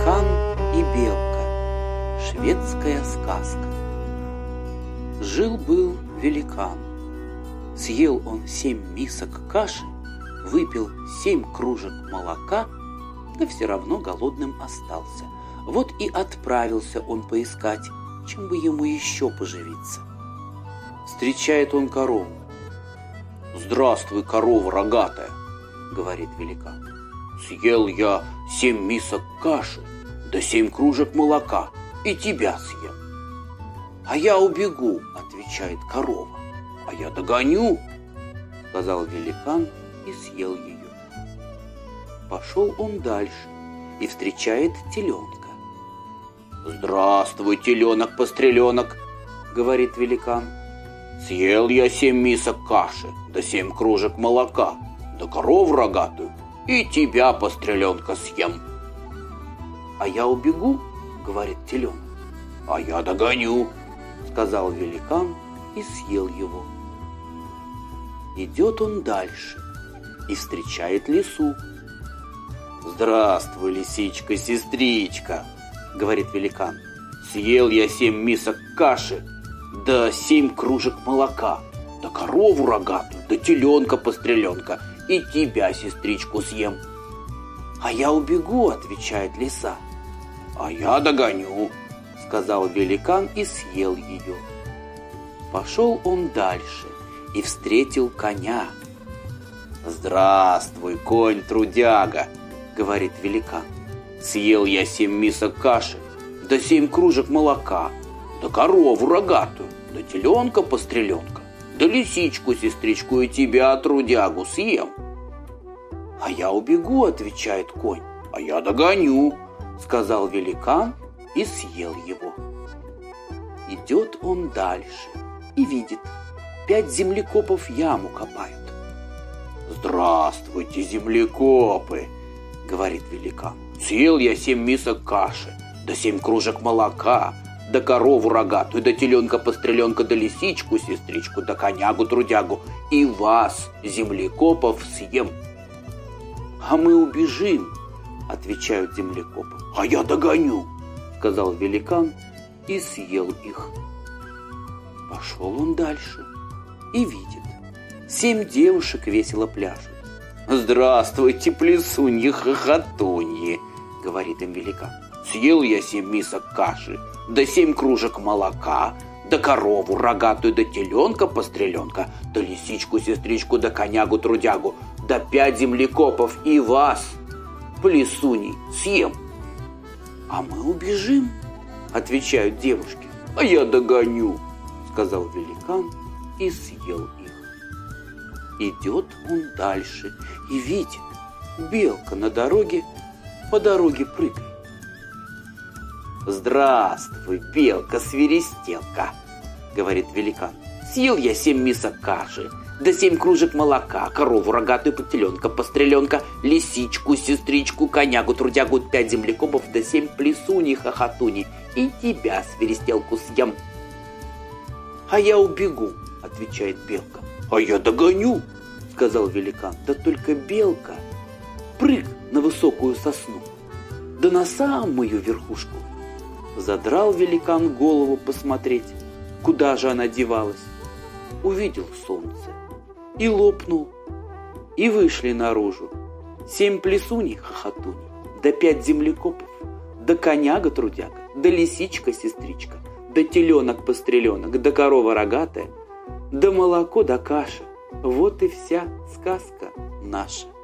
Великан и белка. Шведская сказка. Жил-был великан. Съел он 7 мисок каши, выпил 7 кружек молока, да все равно голодным остался. Вот и отправился он поискать, чем бы ему еще поживиться. Встречает он корову. «Здравствуй, корова рогатая», — говорит великан. «Съел я 7 мисок каши, да 7 кружек молока, и тебя съем». «А я убегу», — отвечает корова. «А я догоню», — сказал великан и съел ее. Пошел он дальше и встречает теленка. «Здравствуй, теленок-постреленок», — говорит великан. «Съел я 7 мисок каши, да 7 кружек молока, да корову рогатую, и тебя, постреленка, съем». «А я убегу», — говорит теленок. «А я догоню», — сказал великан и съел его. Идет он дальше и встречает лису. «Здравствуй, лисичка-сестричка», — говорит великан. «Съел я 7 мисок каши, да 7 кружек молока, да корову рогатую, да теленка-постреленка, и тебя, сестричку, съем». «А я убегу», — отвечает лиса. «А я догоню», — сказал великан и съел ее. Пошел он дальше и встретил коня. «Здравствуй, конь-трудяга», — говорит великан. «Съел я 7 мисок каши, да 7 кружек молока, да корову рогатую, да теленка-постреленка, да лисичку-сестричку, и тебя, трудягу, съем». «А я убегу», — отвечает конь. «А я догоню», — сказал великан и съел его. Идет он дальше и видит, 5 землекопов яму копают. «Здравствуйте, землекопы», — говорит великан. «Съел я 7 мисок каши, да 7 кружек молока, да корову рогатую, да теленка-постреленка, да лисичку-сестричку, да конягу-трудягу, и вас, землекопов, съем». «А мы убежим», — отвечают землекопы. «А я догоню», — сказал великан и съел их. Пошел он дальше и видит, 7 девушек весело пляшут. «Здравствуйте, плясуньи-хохотуньи», — говорит им великан. «Съел я 7 мисок каши, да 7 кружек молока, да корову рогатую, да теленка-постреленка, да лисичку-сестричку, да конягу-трудягу, да 5 землекопов, и вас, плясуней, съем». «А мы убежим», — отвечают девушки. «А я догоню», — сказал великан и съел их. Идет он дальше и видит, белка на дороге по дороге прыгает. «Здравствуй, белка-свиристелка», — говорит великан. «Съел я 7 мисок каши, да 7 кружек молока, корову рогатую, теленка-постреленка, лисичку-сестричку, конягу-трудягу, 5 землекопов, да 7 плясуней-хохотуней, и тебя, свиристелку, съем». «А я убегу», — отвечает белка. «А я догоню», — сказал великан. Да только белка прыг на высокую сосну, да на самую верхушку. Задрал великан голову посмотреть, куда же она девалась. Увидел солнце и лопнул, и вышли наружу 7 плясуней-хохотуней, да 5 землекопов, да коняга-трудяга, да лисичка-сестричка, да теленок-постреленок, да корова рогатая, да молоко, да каша. Вот и вся сказка наша.